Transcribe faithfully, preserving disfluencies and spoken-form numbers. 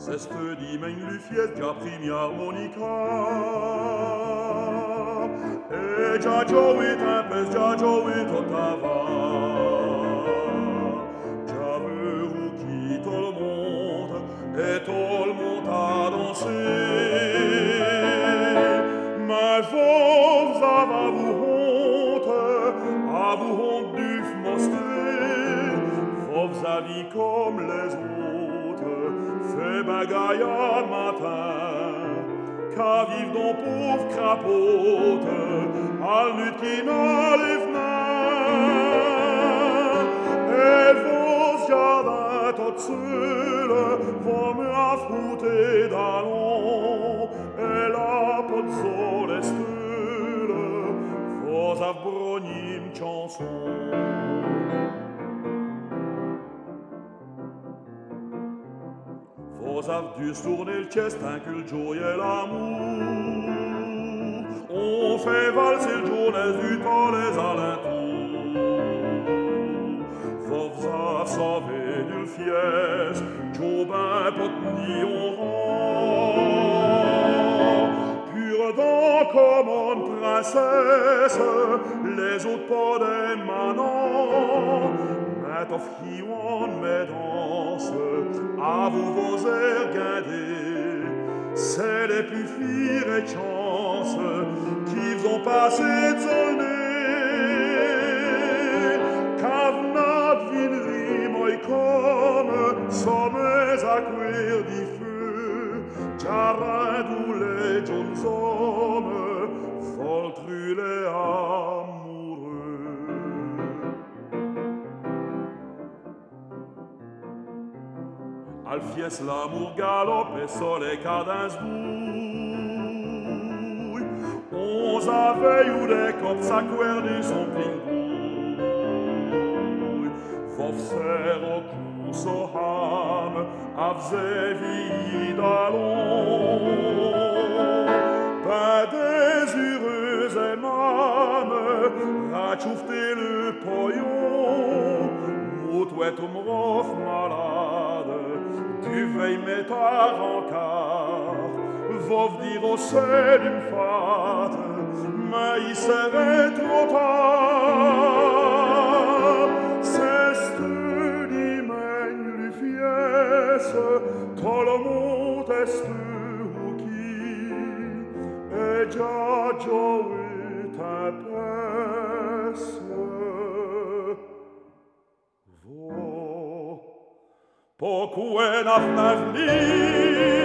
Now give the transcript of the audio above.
Seste dimeni lufiet già primi armonica e già giovi tempes, già giovi totava già veru qui tout le monde et tout le monde a dansé mais vous avez vous honte à vous honte du mostrer vous avez comme les autres fait bagaille à matin qu'à vivre dans pauvre crapote à lutte qui n'enlève et vos jardins tout seuls vont me affronter d'allons et la pot solestule vos abronymes chansons. Vos avez dû tourner le chestin que le jour et l'amour on fait valser le journée du temps les alentours. Vos avez sauvé du fies, Jobin potni on rend. Pure dent comme une princesse, les autres pas des manants. Mais t'offrions mes danses, à vous vos airs guindés. C'est les plus fiers et chances qui vous ont passé de nez. Qu'avnat vinri moi comme sommes à cuire du feu. Jarrin d'où les jeunes hommes voltru les amoureux. Alfies l'amour galope et soleil cadence bouille. Onze aveilles ou des copes s'acquerdent son plein bouille. Vos serres au cou so ham, avze vie d'allons. Pas désireuse aimame, rachouffez le poillon. Moutouette ou m'rof malade, tu veilles mettre en quart, vov dire au sel une fate, mais il serait trop tard. C'est ce dimègne lui fiesse, tout le monde est ce ou qui, et già gioue ta pesse. Poco è na fnavni